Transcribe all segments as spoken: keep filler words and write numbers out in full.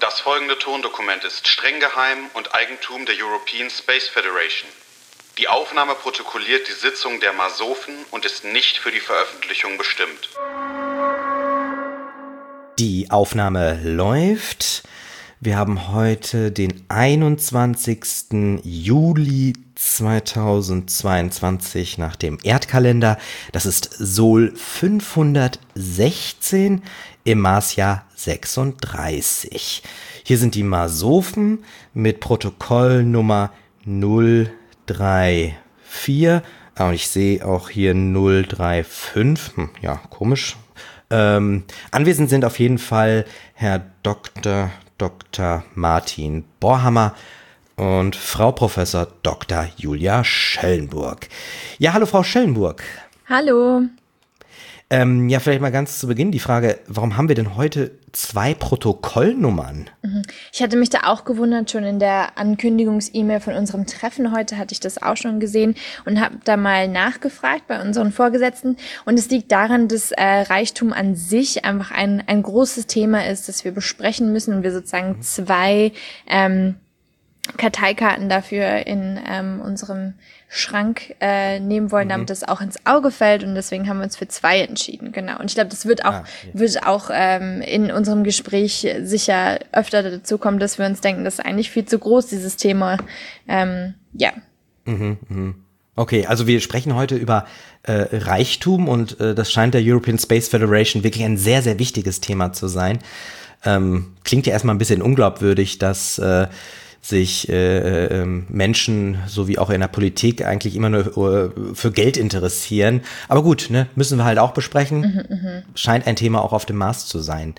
Das folgende Tondokument ist streng geheim und Eigentum der European Space Federation. Die Aufnahme protokolliert die Sitzung der Masofen und ist nicht für die Veröffentlichung bestimmt. Die Aufnahme läuft. Wir haben heute den einundzwanzigsten Juli zweitausendzweiundzwanzig nach dem Erdkalender. Das ist Sol fünfhundertsechzehn im Marsjahr sechsunddreißig. Hier sind die Masofen mit Protokollnummer null drei vier. Und ich sehe auch hier null drei fünf. Hm, ja, komisch. Ähm, anwesend sind auf jeden Fall Herr Doktor Doktor Martin Borhammer und Frau Professor Doktor Julia Schellenburg. Ja, hallo Frau Schellenburg. Hallo. Ähm, ja, vielleicht mal ganz zu Beginn die Frage, warum haben wir denn heute zwei Protokollnummern? Ich hatte mich da auch gewundert, schon in der Ankündigungs-E-Mail von unserem Treffen heute hatte ich das auch schon gesehen und habe da mal nachgefragt bei unseren Vorgesetzten. Und es liegt daran, dass äh, Reichtum an sich einfach ein, ein großes Thema ist, das wir besprechen müssen und wir sozusagen zwei ähm, Karteikarten dafür in ähm, unserem Schrank äh, nehmen wollen, damit das auch ins Auge fällt, und deswegen haben wir uns für zwei entschieden, genau. Und ich glaube, das wird auch ah, okay. wird auch ähm, in unserem Gespräch sicher öfter dazu kommen, dass wir uns denken, das ist eigentlich viel zu groß, dieses Thema. Ähm, ja. Mhm, mh. Okay, also wir sprechen heute über äh, Reichtum und äh, das scheint der European Space Federation wirklich ein sehr, sehr wichtiges Thema zu sein. Ähm, klingt ja erstmal ein bisschen unglaubwürdig, dass äh, sich äh, äh, Menschen, so wie auch in der Politik, eigentlich immer nur uh, für Geld interessieren. Aber gut, ne, müssen wir halt auch besprechen. Mhm, mh. Scheint ein Thema auch auf dem Mars zu sein.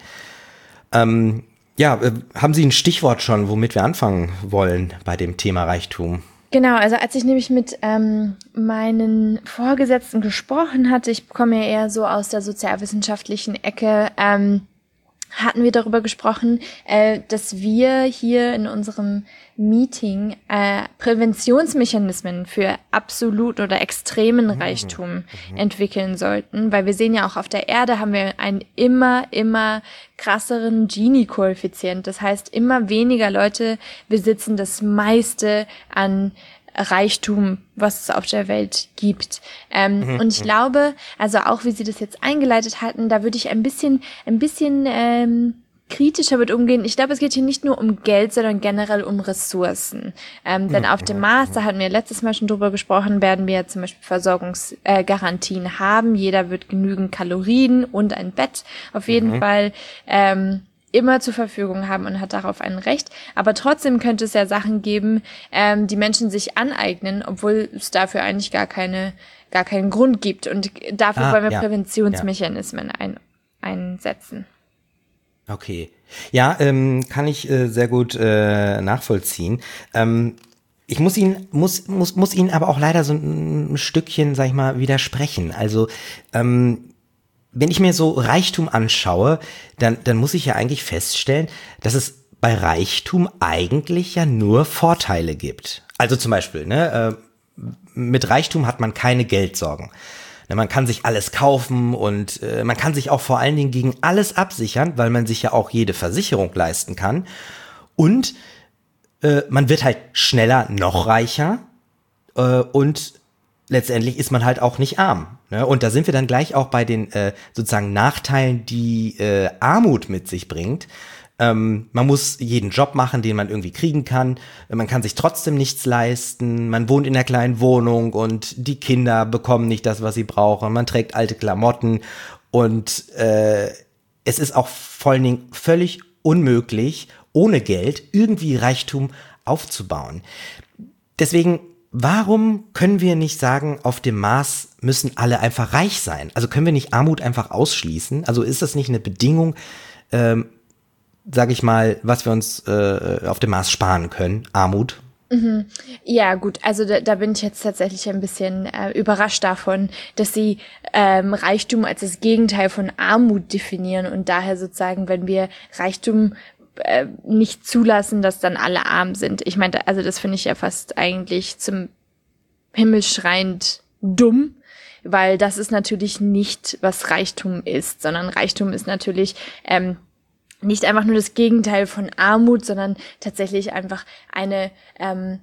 Ähm, ja, äh, haben Sie ein Stichwort schon, womit wir anfangen wollen bei dem Thema Reichtum? Genau, also als ich nämlich mit ähm, meinen Vorgesetzten gesprochen hatte, ich komme ja eher so aus der sozialwissenschaftlichen Ecke, ähm, hatten wir darüber gesprochen, äh, dass wir hier in unserem Meeting äh, Präventionsmechanismen für absolut oder extremen Reichtum mhm. entwickeln sollten, weil wir sehen ja auch auf der Erde haben wir einen immer, immer krasseren Gini-Koeffizient. Das heißt, immer weniger Leute besitzen das meiste an Reichtum, was es auf der Welt gibt. Ähm, mhm. Und ich glaube, also auch wie Sie das jetzt eingeleitet hatten, da würde ich ein bisschen, ein bisschen ähm, kritischer mit umgehen. Ich glaube, es geht hier nicht nur um Geld, sondern generell um Ressourcen. Ähm, denn auf dem Mars, da hatten wir letztes Mal schon drüber gesprochen, werden wir zum Beispiel Versorgungsgarantien äh, haben. Jeder wird genügend Kalorien und ein Bett auf jeden mhm. Fall ähm, immer zur Verfügung haben und hat darauf ein Recht. Aber trotzdem könnte es ja Sachen geben, ähm, die Menschen sich aneignen, obwohl es dafür eigentlich gar keine, gar keinen Grund gibt. Und dafür ah, wollen wir ja, Präventionsmechanismen ja. ein, einsetzen. Okay. Ja, ähm, kann ich äh, sehr gut äh, nachvollziehen. Ähm, ich muss Ihnen, muss, muss, muss Ihnen aber auch leider so ein, ein Stückchen, sag ich mal, widersprechen. Also, ähm, wenn ich mir so Reichtum anschaue, dann, dann muss ich ja eigentlich feststellen, dass es bei Reichtum eigentlich ja nur Vorteile gibt. Also zum Beispiel, ne, äh, mit Reichtum hat man keine Geldsorgen. Ne, man kann sich alles kaufen und äh, man kann sich auch vor allen Dingen gegen alles absichern, weil man sich ja auch jede Versicherung leisten kann. Und äh, man wird halt schneller noch reicher äh, und letztendlich ist man halt auch nicht arm. Ne? Und da sind wir dann gleich auch bei den äh, sozusagen Nachteilen, die äh, Armut mit sich bringt. Ähm, man muss jeden Job machen, den man irgendwie kriegen kann. Man kann sich trotzdem nichts leisten. Man wohnt in einer kleinen Wohnung und die Kinder bekommen nicht das, was sie brauchen. Man trägt alte Klamotten und äh, es ist auch vor allen Dingen völlig unmöglich, ohne Geld irgendwie Reichtum aufzubauen. Deswegen, warum können wir nicht sagen, auf dem Mars müssen alle einfach reich sein? Also können wir nicht Armut einfach ausschließen? Also ist das nicht eine Bedingung, ähm, sage ich mal, was wir uns äh, auf dem Mars sparen können? Armut? Mhm. Ja, gut, also da, da bin ich jetzt tatsächlich ein bisschen äh, überrascht davon, dass Sie ähm, Reichtum als das Gegenteil von Armut definieren und daher sozusagen, wenn wir Reichtum äh, nicht zulassen, dass dann alle arm sind. Ich meine, also das finde ich ja fast eigentlich zum himmelschreiend dumm, weil das ist natürlich nicht, was Reichtum ist, sondern Reichtum ist natürlich ähm, nicht einfach nur das Gegenteil von Armut, sondern tatsächlich einfach eine ähm,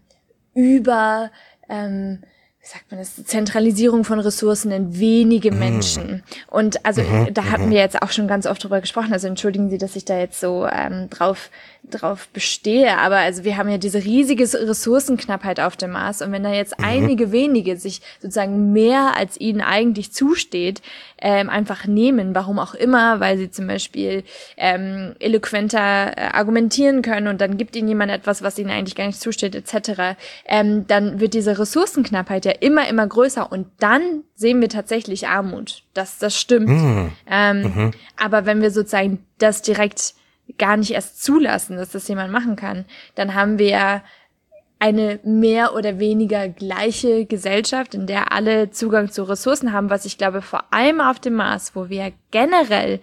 über, ähm, wie sagt man das, Zentralisierung von Ressourcen in wenige Menschen. Und also Mhm. da hatten Mhm. wir jetzt auch schon ganz oft drüber gesprochen, also entschuldigen Sie, dass ich da jetzt so ähm, drauf drauf bestehe, aber also wir haben ja diese riesige Ressourcenknappheit auf dem Mars und wenn da jetzt Mhm. einige wenige sich sozusagen mehr als ihnen eigentlich zusteht, ähm, einfach nehmen, warum auch immer, weil sie zum Beispiel ähm, eloquenter äh, argumentieren können und dann gibt ihnen jemand etwas, was ihnen eigentlich gar nicht zusteht, et cetera, ähm, dann wird diese Ressourcenknappheit ja immer, immer größer und dann sehen wir tatsächlich Armut. Das, das stimmt. Mhm. Ähm, Mhm. aber wenn wir sozusagen das direkt gar nicht erst zulassen, dass das jemand machen kann, dann haben wir ja eine mehr oder weniger gleiche Gesellschaft, in der alle Zugang zu Ressourcen haben, was ich glaube vor allem auf dem Mars, wo wir generell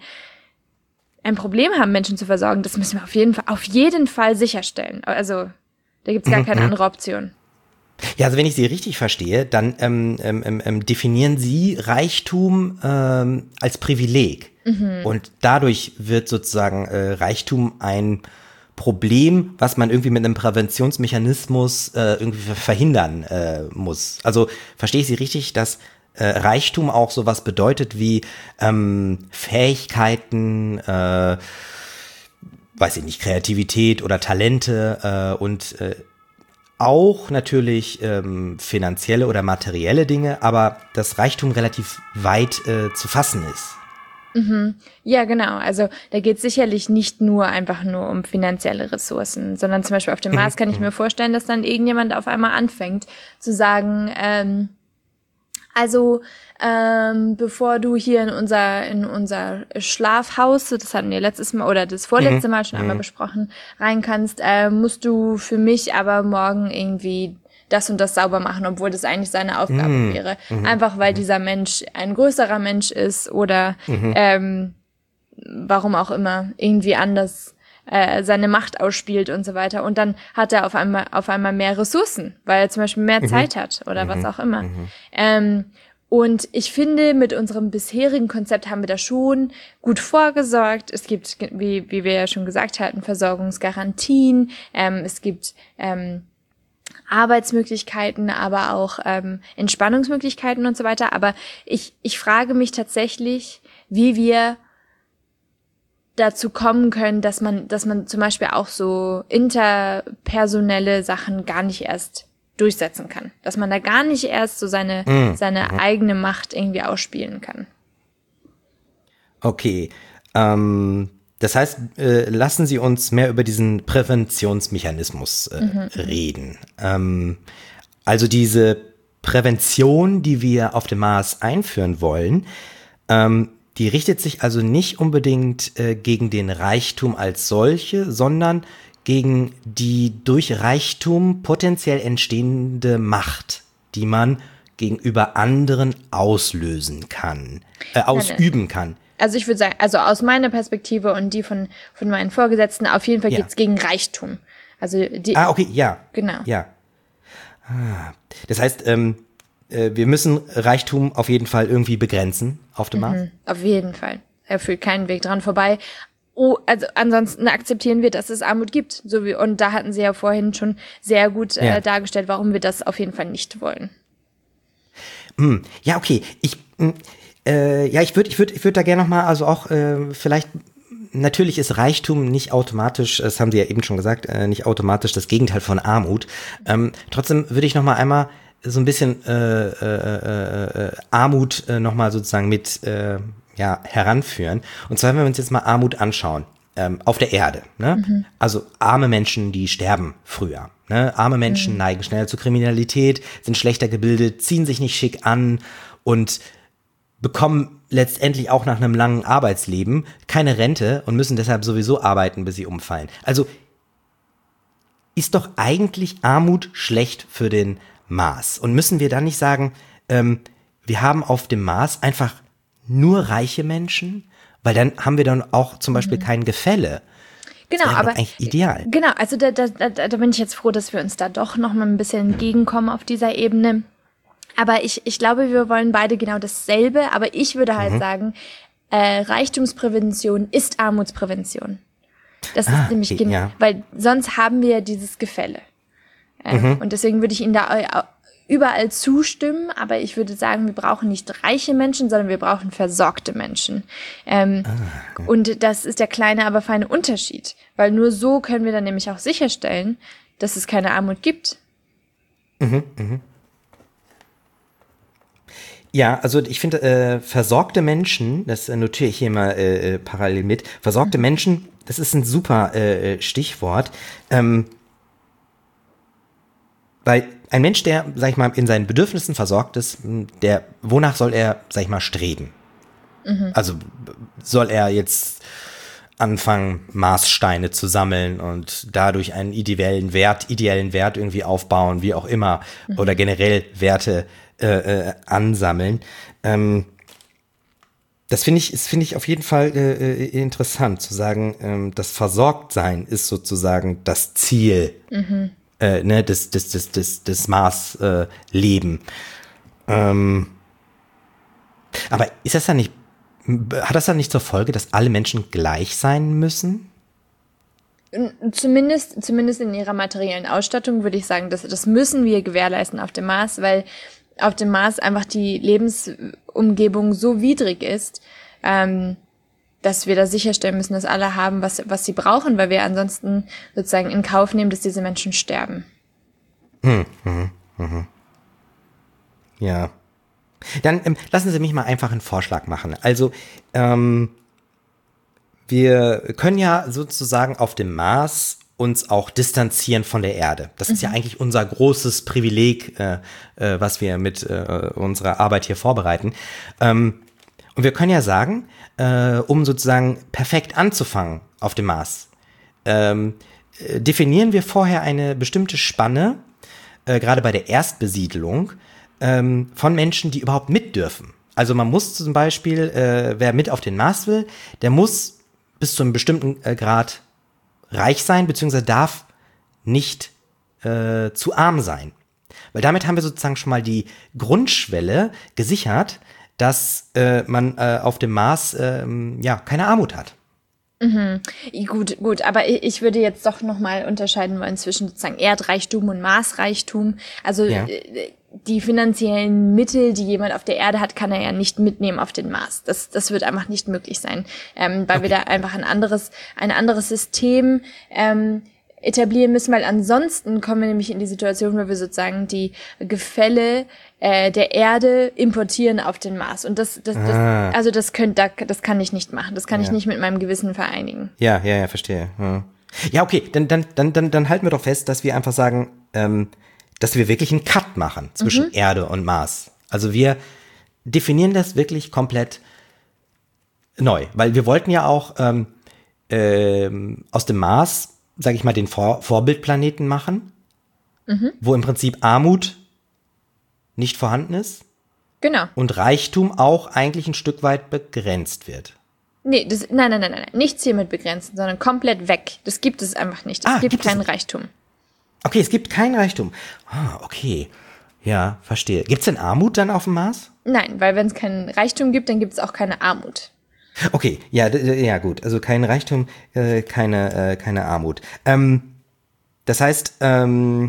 ein Problem haben, Menschen zu versorgen, das müssen wir auf jeden Fall, auf jeden Fall sicherstellen. Also da gibt's gar keine andere Option. Ja, also wenn ich Sie richtig verstehe, dann ähm, ähm, ähm, definieren Sie Reichtum ähm, als Privileg. Mhm. Und dadurch wird sozusagen äh, Reichtum ein Problem, was man irgendwie mit einem Präventionsmechanismus äh, irgendwie verhindern äh, muss. Also verstehe ich Sie richtig, dass äh, Reichtum auch sowas bedeutet wie ähm, Fähigkeiten, äh, weiß ich nicht, Kreativität oder Talente äh, und äh, auch natürlich ähm, finanzielle oder materielle Dinge, aber das Reichtum relativ weit äh, zu fassen ist. Mhm. Ja, genau. Also da geht es sicherlich nicht nur einfach nur um finanzielle Ressourcen, sondern zum Beispiel auf dem Mars kann ich mir vorstellen, dass dann irgendjemand auf einmal anfängt zu sagen, ähm, also ähm, bevor du hier in unser in unser Schlafhaus, das hatten wir letztes Mal oder das vorletzte Mal schon einmal besprochen, rein kannst, äh, musst du für mich aber morgen irgendwie das und das sauber machen, obwohl das eigentlich seine Aufgabe Mhm. wäre. Mhm. Einfach weil dieser Mensch ein größerer Mensch ist oder Mhm. ähm, warum auch immer irgendwie anders äh, seine Macht ausspielt und so weiter. Und dann hat er auf einmal auf einmal mehr Ressourcen, weil er zum Beispiel mehr Mhm. Zeit hat oder Mhm. was auch immer. Mhm. Ähm, und ich finde, mit unserem bisherigen Konzept haben wir da schon gut vorgesorgt. Es gibt, wie, wie wir ja schon gesagt hatten, Versorgungsgarantien. Ähm, es gibt ähm, Arbeitsmöglichkeiten, aber auch ähm, Entspannungsmöglichkeiten und so weiter. Aber ich, ich frage mich tatsächlich, wie wir dazu kommen können, dass man, dass man zum Beispiel auch so interpersonelle Sachen gar nicht erst durchsetzen kann. Dass man da gar nicht erst so seine, Mhm. seine Mhm. eigene Macht irgendwie ausspielen kann. Okay. Ähm, das heißt, äh, lassen Sie uns mehr über diesen Präventionsmechanismus äh, Mhm. reden. Ähm, also diese Prävention, die wir auf dem Mars einführen wollen, ähm, die richtet sich also nicht unbedingt äh, gegen den Reichtum als solche, sondern gegen die durch Reichtum potenziell entstehende Macht, die man gegenüber anderen auslösen kann, äh, ausüben kann. Also ich würde sagen, also aus meiner Perspektive und die von, von meinen Vorgesetzten, auf jeden Fall Ja. geht's gegen Reichtum. Also die, Ah, okay, ja. genau. Ja. Ah. Das heißt, ähm, äh, wir müssen Reichtum auf jeden Fall irgendwie begrenzen auf dem Mars. Mhm, auf jeden Fall. Er führt keinen Weg dran vorbei. Oh, also ansonsten akzeptieren wir, dass es Armut gibt. So wie, und da hatten Sie ja vorhin schon sehr gut äh, Ja. dargestellt, warum wir das auf jeden Fall nicht wollen. Hm. Ja, okay. Ich, hm, äh, ja, ich würde, ich würde, ich würde da gerne noch mal, also auch äh, vielleicht. Natürlich ist Reichtum nicht automatisch, das haben Sie ja eben schon gesagt, äh, nicht automatisch das Gegenteil von Armut. Ähm, trotzdem würde ich noch mal einmal so ein bisschen äh, äh, äh, Armut äh, noch mal sozusagen mit äh, ja, heranführen. Und zwar, wenn wir uns jetzt mal Armut anschauen, ähm, auf der Erde. Ne? Mhm. Also arme Menschen, die sterben früher. Ne? Arme Menschen mhm. neigen schneller zur Kriminalität, sind schlechter gebildet, ziehen sich nicht schick an und bekommen letztendlich auch nach einem langen Arbeitsleben keine Rente und müssen deshalb sowieso arbeiten, bis sie umfallen. Also ist doch eigentlich Armut schlecht für den Mars. Und müssen wir dann nicht sagen, ähm, wir haben auf dem Mars einfach nur reiche Menschen? Weil dann haben wir dann auch zum Beispiel mhm. kein Gefälle. Genau, das wäre aber doch eigentlich ideal. Genau, also da, da, da, da bin ich jetzt froh, dass wir uns da doch noch mal ein bisschen entgegenkommen auf dieser Ebene. Aber ich, ich glaube, wir wollen beide genau dasselbe. Aber ich würde halt mhm. sagen, äh, Reichtumsprävention ist Armutsprävention. Das Ah, ist nämlich, okay, gen- ja. weil sonst haben wir ja dieses Gefälle. Ähm, Mhm. Und deswegen würde ich Ihnen da eu- überall zustimmen, aber ich würde sagen, wir brauchen nicht reiche Menschen, sondern wir brauchen versorgte Menschen. Ähm, Ah, und das ist der kleine, aber feine Unterschied, weil nur so können wir dann nämlich auch sicherstellen, dass es keine Armut gibt. Ja, also ich finde, äh, versorgte Menschen, das äh, notiere ich hier mal äh, äh, parallel mit, versorgte Menschen, das ist ein super äh, äh, Stichwort, ähm, weil ein Mensch, der, sag ich mal, in seinen Bedürfnissen versorgt ist, m, der, wonach soll er, sag ich mal, streben? Also b- soll er jetzt anfangen, Maßsteine zu sammeln und dadurch einen ideellen Wert, ideellen Wert irgendwie aufbauen, wie auch immer, oder generell Werte äh, äh, ansammeln. Ähm, das finde ich, ist, finde ich auf jeden Fall äh, äh, interessant zu sagen, ähm, das Versorgtsein ist sozusagen das Ziel, äh, ne, des, des, des, des, des Maßleben. Äh, Leben. ähm, aber ist das dann nicht, hat das dann nicht zur Folge, dass alle Menschen gleich sein müssen? Zumindest, zumindest in ihrer materiellen Ausstattung würde ich sagen, dass, das müssen wir gewährleisten auf dem Mars, weil auf dem Mars einfach die Lebensumgebung so widrig ist, ähm, dass wir da sicherstellen müssen, dass alle haben, was, was sie brauchen, weil wir ansonsten sozusagen in Kauf nehmen, dass diese Menschen sterben. Ja. Dann ähm, lassen Sie mich mal einfach einen Vorschlag machen. Also, ähm, wir können ja sozusagen auf dem Mars uns auch distanzieren von der Erde. Das ist ja eigentlich unser großes Privileg, äh, äh, was wir mit äh, unserer Arbeit hier vorbereiten. Ähm, und wir können ja sagen, äh, um sozusagen perfekt anzufangen auf dem Mars, ähm, äh, definieren wir vorher eine bestimmte Spanne, äh, gerade bei der Erstbesiedlung, ähm, von Menschen, die überhaupt mit dürfen. Also man muss zum Beispiel, äh, wer mit auf den Mars will, der muss bis zu einem bestimmten äh, Grad reich sein, beziehungsweise darf nicht äh, zu arm sein. Weil damit haben wir sozusagen schon mal die Grundschwelle gesichert, dass äh, man äh, auf dem Mars ähm, ja keine Armut hat. Gut, gut, aber ich ich würde jetzt doch nochmal unterscheiden wollen zwischen sozusagen Erdreichtum und Marsreichtum. Also Ja. äh, die finanziellen Mittel, die jemand auf der Erde hat, kann er ja nicht mitnehmen auf den Mars. Das, das wird einfach nicht möglich sein, ähm, weil wir da einfach ein anderes, ein anderes System ähm, etablieren müssen, weil ansonsten kommen wir nämlich in die Situation, wo wir sozusagen die Gefälle äh, der Erde importieren auf den Mars. Und das, das, das Ah. also das könnt, da- das kann ich nicht machen. Das kann ich Ja. nicht mit meinem Gewissen vereinigen. Ja, ja, ja, verstehe. Ja, ja okay, dann, dann, dann, dann, dann halten wir doch fest, dass wir einfach sagen, ähm, dass wir wirklich einen Cut machen zwischen Erde und Mars. Also wir definieren das wirklich komplett neu, weil wir wollten ja auch ähm, ähm, aus dem Mars, sage ich mal, den Vor Vorbildplaneten machen, wo im Prinzip Armut nicht vorhanden ist Genau. und Reichtum auch eigentlich ein Stück weit begrenzt wird. Nee, das, nein, nein, nein, nein, nichts hiermit begrenzen, sondern komplett weg. Das gibt es einfach nicht. Es Ah, gibt gibt es keinen nicht. Reichtum. Okay, es gibt kein Reichtum. Ah, okay. Ja, verstehe. Gibt es denn Armut dann auf dem Mars? Nein, weil wenn es keinen Reichtum gibt, dann gibt es auch keine Armut. Okay, ja, d- d- ja gut. Also kein Reichtum, äh, keine, äh, keine Armut. Ähm, das heißt, ähm,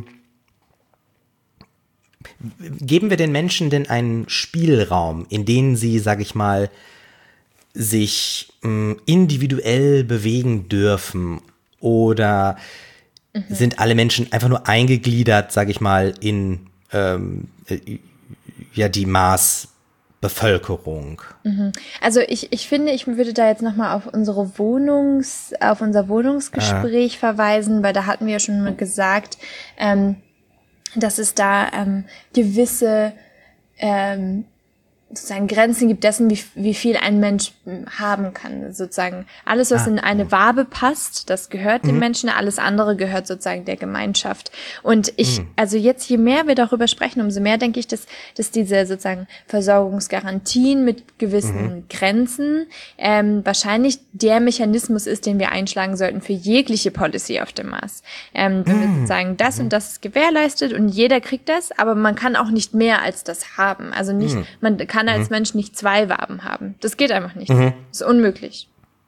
geben wir den Menschen denn einen Spielraum, in dem sie, sag ich mal, sich mh, individuell bewegen dürfen? Oder sind alle Menschen einfach nur eingegliedert, sag ich mal, in ähm, äh, ja die Marsbevölkerung? Also ich, ich finde, ich würde da jetzt nochmal auf unsere Wohnungs, auf unser Wohnungsgespräch verweisen, weil da hatten wir ja schon mal gesagt, ähm, dass es da ähm, gewisse ähm, sozusagen Grenzen gibt dessen, wie, wie viel ein Mensch m, haben kann. Sozusagen alles, was Ah, in eine Wabe passt, das gehört dem Menschen, alles andere gehört sozusagen der Gemeinschaft. Und ich, also jetzt, je mehr wir darüber sprechen, umso mehr denke ich, dass, dass diese sozusagen Versorgungsgarantien mit gewissen Grenzen ähm, wahrscheinlich der Mechanismus ist, den wir einschlagen sollten für jegliche Policy auf dem Mars. Ähm, wenn wir sozusagen das und das ist gewährleistet und jeder kriegt das, aber man kann auch nicht mehr als das haben. Also nicht, man kann als Mensch nicht zwei Waben haben. Das geht einfach nicht. Das ist unmöglich.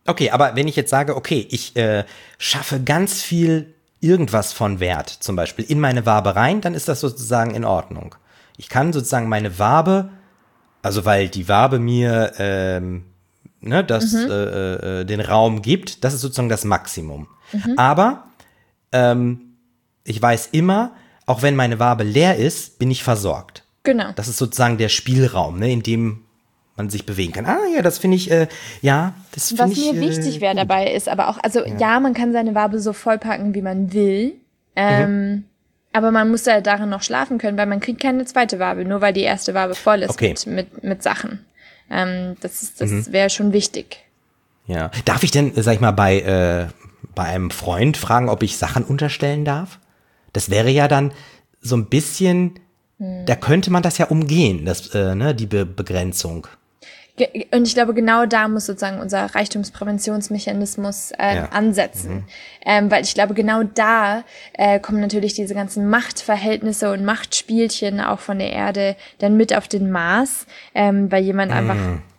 Okay, aber wenn ich jetzt sage, okay, ich äh, schaffe ganz viel irgendwas von Wert, zum Beispiel in meine Wabe rein, dann ist das sozusagen in Ordnung. Ich kann sozusagen meine Wabe, also weil die Wabe mir ähm, ne, das, mhm. äh, äh, den Raum gibt, das ist sozusagen das Maximum. Mhm. Aber ähm, ich weiß immer, auch wenn meine Wabe leer ist, bin ich versorgt. Genau. Das ist sozusagen der Spielraum, ne, in dem man sich bewegen kann. Ah ja, das finde ich, äh, ja, das finde ich Was mir äh, wichtig wäre dabei ist, aber auch, also ja. ja, man kann seine Wabe so vollpacken, wie man will, ähm, mhm. aber man muss ja darin noch schlafen können, weil man kriegt keine zweite Wabe, nur weil die erste Wabe voll ist okay. mit, mit, mit Sachen. Ähm, das ist, das mhm. wäre schon wichtig. Ja. Darf ich denn, sag ich mal, bei, äh, bei einem Freund fragen, ob ich Sachen unterstellen darf? Das wäre ja dann so ein bisschen, hm. da könnte man das ja umgehen, das, äh, ne, die Be- Begrenzung. Und ich glaube, genau da muss sozusagen unser Reichtumspräventionsmechanismus äh, ja. ansetzen. Mhm. Ähm, weil ich glaube, genau da äh, kommen natürlich diese ganzen Machtverhältnisse und Machtspielchen auch von der Erde dann mit auf den Mars, ähm, weil jemand mhm. einfach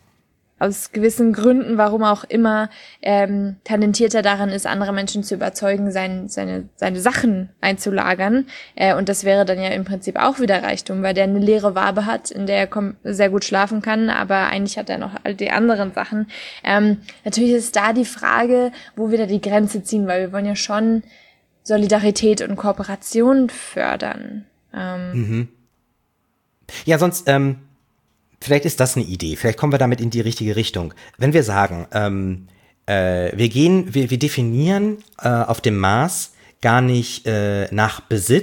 aus gewissen Gründen, warum auch immer, ähm, talentierter daran ist, andere Menschen zu überzeugen, sein, seine, seine Sachen einzulagern. Äh, und das wäre dann ja im Prinzip auch wieder Reichtum, weil der eine leere Wabe hat, in der er kom- sehr gut schlafen kann, aber eigentlich hat er noch all die anderen Sachen. Ähm, natürlich ist da die Frage, wo wir da die Grenze ziehen, weil wir wollen ja schon Solidarität und Kooperation fördern. Ähm, mhm. Ja, sonst, ähm, vielleicht ist das eine Idee, vielleicht kommen wir damit in die richtige Richtung. Wenn wir sagen, ähm, äh, wir gehen, wir, wir definieren äh, auf dem Mars gar nicht äh, nach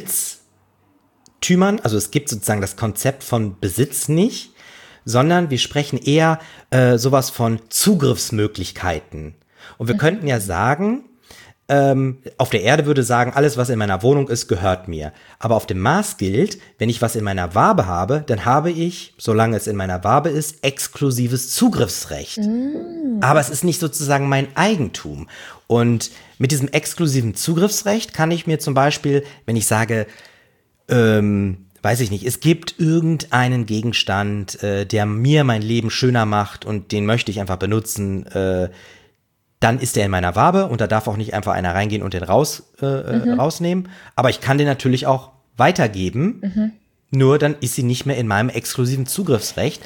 Besitztümern, also es gibt sozusagen das Konzept von Besitz nicht, sondern wir sprechen eher äh, sowas von Zugriffsmöglichkeiten. Und wir mhm. könnten ja sagen, Ähm, auf der Erde würde sagen, alles, was in meiner Wohnung ist, gehört mir. Aber auf dem Mars gilt, wenn ich was in meiner Wabe habe, dann habe ich, solange es in meiner Wabe ist, exklusives Zugriffsrecht. Mm. Aber es ist nicht sozusagen mein Eigentum. Und mit diesem exklusiven Zugriffsrecht kann ich mir zum Beispiel, wenn ich sage, ähm, weiß ich nicht, es gibt irgendeinen Gegenstand, äh, der mir mein Leben schöner macht und den möchte ich einfach benutzen, äh, dann ist der in meiner Wabe und da darf auch nicht einfach einer reingehen und den raus, äh, mhm. rausnehmen. Aber ich kann den natürlich auch weitergeben, mhm. nur dann ist sie nicht mehr in meinem exklusiven Zugriffsrecht.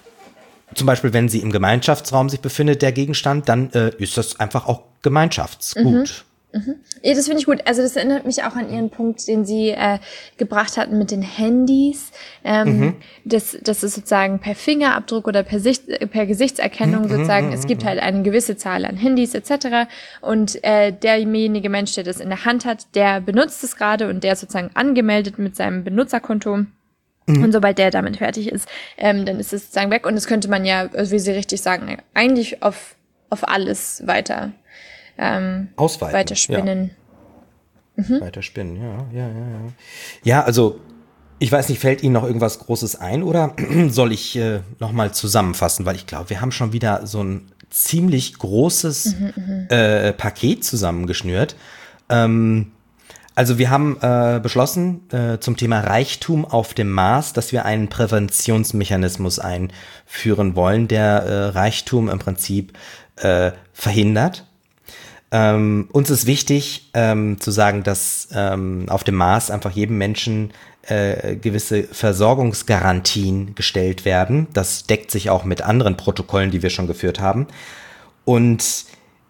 Zum Beispiel, wenn sie im Gemeinschaftsraum sich befindet, der Gegenstand, dann äh, ist das einfach auch Gemeinschaftsgut. Mhm. Mhm. Ja, das finde ich gut. Also das erinnert mich auch an Ihren Punkt, den Sie äh, gebracht hatten mit den Handys. Ähm, mhm. das, das ist sozusagen per Fingerabdruck oder per, Sicht, per Gesichtserkennung mhm. sozusagen. Es gibt halt eine gewisse Zahl an Handys et cetera. Und äh, derjenige Mensch, der das in der Hand hat, der benutzt es gerade und der ist sozusagen angemeldet mit seinem Benutzerkonto. Mhm. Und sobald der damit fertig ist, ähm, dann ist es sozusagen weg. Und das könnte man ja, wie Sie richtig sagen, eigentlich auf, auf alles weiter Ähm, Ausweiten. Weiterspinnen. Ja. Mhm. Weiterspinnen, ja, ja, ja, ja. Ja, also, ich weiß nicht, fällt Ihnen noch irgendwas Großes ein oder soll ich äh, nochmal zusammenfassen? Weil ich glaube, wir haben schon wieder so ein ziemlich großes mhm, äh, Paket zusammengeschnürt. Ähm, also wir haben äh, beschlossen äh, zum Thema Reichtum auf dem Mars, dass wir einen Präventionsmechanismus einführen wollen, der äh, Reichtum im Prinzip äh, verhindert. Ähm, uns ist wichtig ähm, zu sagen, dass ähm, auf dem Mars einfach jedem Menschen äh, gewisse Versorgungsgarantien gestellt werden. Das deckt sich auch mit anderen Protokollen, die wir schon geführt haben. Und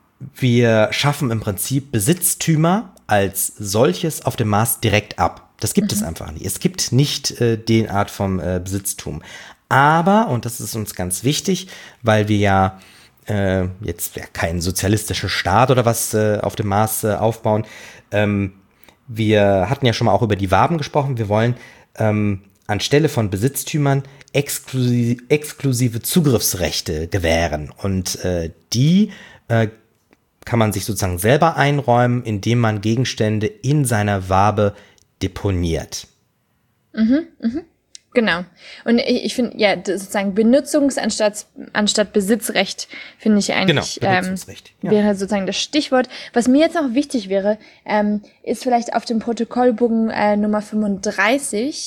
wir schaffen im Prinzip Besitztümer als solches auf dem Mars direkt ab. Das gibt mhm. es einfach nicht. Es gibt nicht äh, den Art von äh, Besitztum. Aber, und das ist uns ganz wichtig, weil wir ja Äh, jetzt ja, kein sozialistischer Staat oder was äh, auf dem Mars äh, aufbauen. Ähm, wir hatten ja schon mal auch über die Waben gesprochen. Wir wollen ähm, anstelle von Besitztümern exklusiv, exklusive Zugriffsrechte gewähren. Und äh, die äh, kann man sich sozusagen selber einräumen, indem man Gegenstände in seiner Wabe deponiert. Mhm, mhm. Genau. Und ich, ich finde, ja, sozusagen Benutzungs- anstatt, anstatt Besitzrecht, finde ich eigentlich, genau, Benutzungsrecht, ähm, ja. wäre sozusagen das Stichwort. Was mir jetzt noch wichtig wäre, ähm, ist vielleicht auf dem Protokollbogen äh, Nummer fünfunddreißig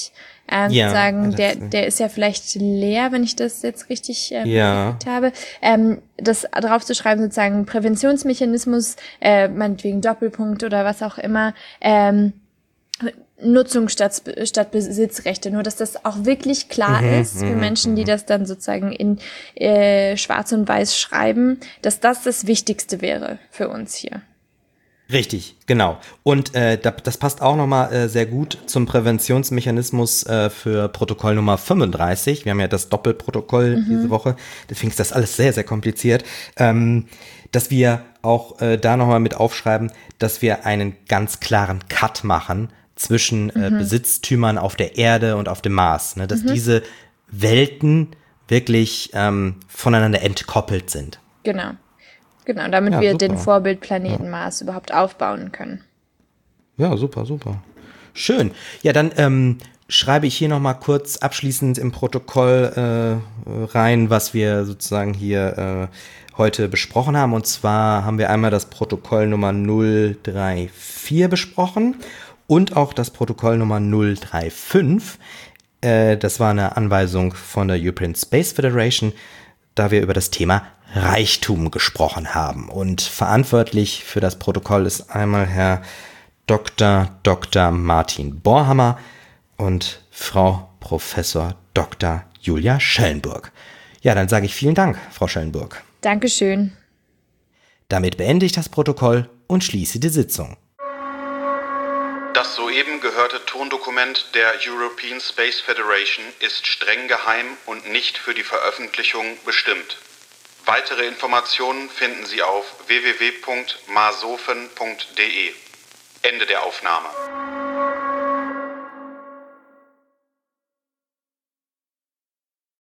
ähm, Ja, sagen, das- der, der ist ja vielleicht leer, wenn ich das jetzt richtig ähm, Ja. gesagt habe, ähm, das drauf zu schreiben, sozusagen Präventionsmechanismus, äh, meinetwegen Doppelpunkt oder was auch immer, ähm, Nutzung statt, statt Besitzrechte, nur dass das auch wirklich klar Mhm, ist für mhm, Menschen, die das dann sozusagen in äh, Schwarz und Weiß schreiben, dass das das Wichtigste wäre für uns hier. Richtig, genau. Und äh, da, das passt auch nochmal äh, sehr gut zum Präventionsmechanismus äh, für Protokoll Nummer fünfunddreißig. Wir haben ja das Doppelprotokoll diese Woche, deswegen ist das alles sehr, sehr kompliziert. Ähm, dass wir auch äh, da nochmal mit aufschreiben, dass wir einen ganz klaren Cut machen zwischen äh, Besitztümern auf der Erde und auf dem Mars. Ne? Dass diese Welten wirklich ähm, voneinander entkoppelt sind. Genau. Genau, damit Ja, wir super. den Vorbildplaneten Mars überhaupt aufbauen können. Ja, super, super. Schön. Ja, dann ähm, schreibe ich hier nochmal kurz abschließend im Protokoll äh, rein, was wir sozusagen hier äh, heute besprochen haben. Und zwar haben wir einmal das Protokoll Nummer null drei vier besprochen und auch das Protokoll Nummer null drei fünf. Äh, das war eine Anweisung von der European Space Federation, da wir über das Thema Reichtum gesprochen haben. Und verantwortlich für das Protokoll ist einmal Herr Doktor Doktor Martin Borhammer und Frau Professor Doktor Julia Schellenburg. Ja, dann sage ich vielen Dank, Frau Schellenburg. Dankeschön. Damit beende ich das Protokoll und schließe die Sitzung. Das soeben gehörte Tondokument der European Space Federation ist streng geheim und nicht für die Veröffentlichung bestimmt. Weitere Informationen finden Sie auf w w w punkt masofen punkt d e. Ende der Aufnahme.